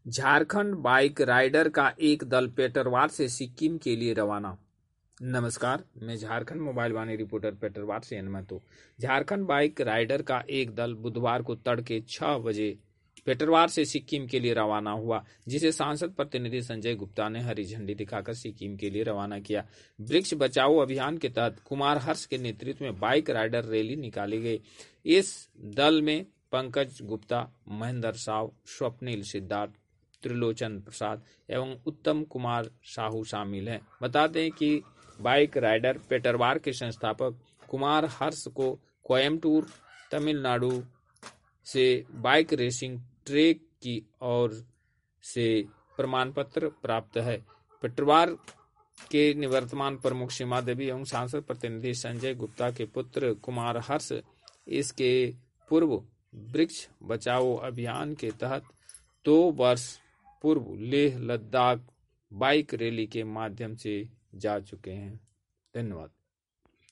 Jharkhand bike rider का एक दल पेटरवार से सिक्किम के लिए रवाना। नमस्कार, मैं झारखंड मोबाइल वाणी रिपोर्टर पेटरवार से तो झारखंड बाइक राइडर का एक दल बुधवार को तड़के 6 बजे पेटरवार से सिक्किम के लिए रवाना हुआ, जिसे सांसद प्रतिनिधि संजय गुप्ता ने हरी झंडी दिखाकर सिक्किम के लिए रवाना किया। वृक्ष बचाओ अभियान के तहत कुमार हर्ष के नेतृत्व में बाइक राइडर रैली निकाली गई। इस दल में पंकज गुप्ता, महेंद्र साव, स्वप्निल सिद्धार्थ, त्रिलोचन प्रसाद एवं उत्तम कुमार साहू शामिल हैं। बता दें कि बाइक राइडर पेटरवार के संस्थापक कुमार हर्ष को कोयम्बटूर, तमिलनाडु से बाइक रेसिंग ट्रैक की ओर से प्रमाण पत्र प्राप्त है। पेटरवार के निवर्तमान प्रमुख सीमा देवी एवं सांसद प्रतिनिधि संजय गुप्ता के पुत्र कुमार हर्ष इसके पूर्व वृक्ष बचाओ अभियान के तहत 2 वर्ष पूर्व लेह लद्दाख बाइक रैली के माध्यम से जा चुके हैं। धन्यवाद।